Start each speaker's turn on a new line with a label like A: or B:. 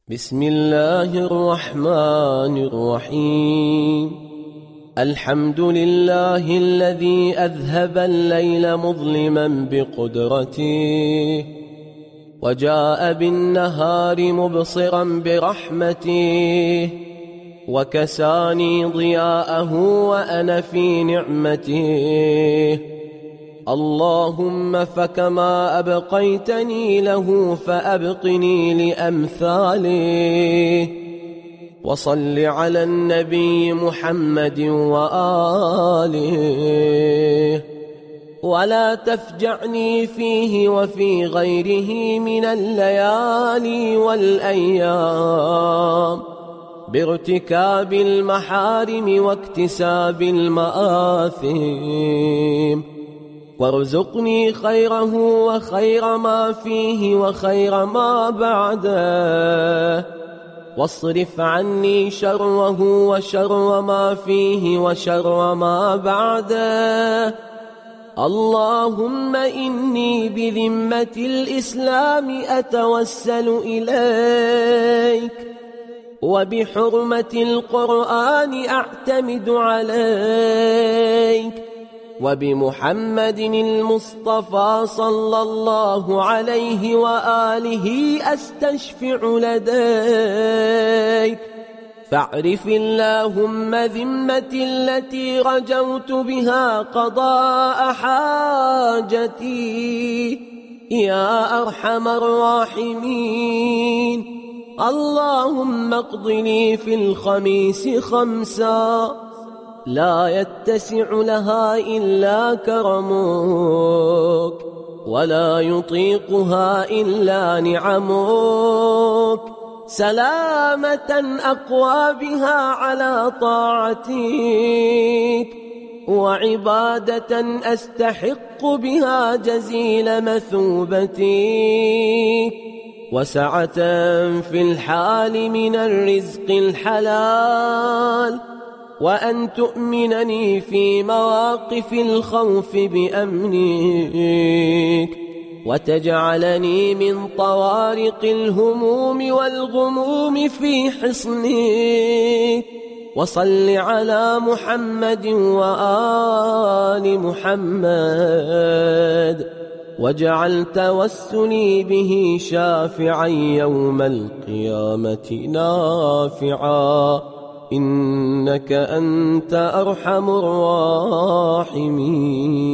A: بسم الله الرحمن الرحيم. الحمد لله الذي أذهب الليل مظلما بقدرته وجاء بالنهار مبصرا برحمته وكساني ضياءه وأنا في نعمته. اللهم فكما أبقيتني له فأبقني لأمثاله. وصل على النبي محمد وآله ولا تفجعني فيه وفي غيره من الليالي والأيام بارتكاب المحارم واكتساب المآثم، وارزقني خيره وخير ما فيه وخير ما بعده، واصرف عني شره وشر ما فيه وشر ما بعده. اللهم إني بذمة الإسلام أتوسل إليك، وبحرمة القرآن أعتمد عليك، وبمحمد المصطفى صلى الله عليه وآله أستشفع لديك. فاعرف اللهم ذمتي التي رجوت بها قضاء حاجتي يا أرحم الراحمين. اللهم اقضني في الخميس 5 لا يتسع لها إلا كرمك، ولا يطيقها إلا نعمك، سلامة أقوى بها على طاعتك، وعبادة أستحق بها جزيل مثوبتك، وسعة في الحال من الرزق الحلال، وأن تؤمنني في مواقف الخوف بأمنك، وتجعلني من طوارق الهموم والغموم في حصنك. وصل على محمد وآل محمد، واجعل توسلي به شافعا يوم القيامة نافعا، إنك أنت أرحم الراحمين.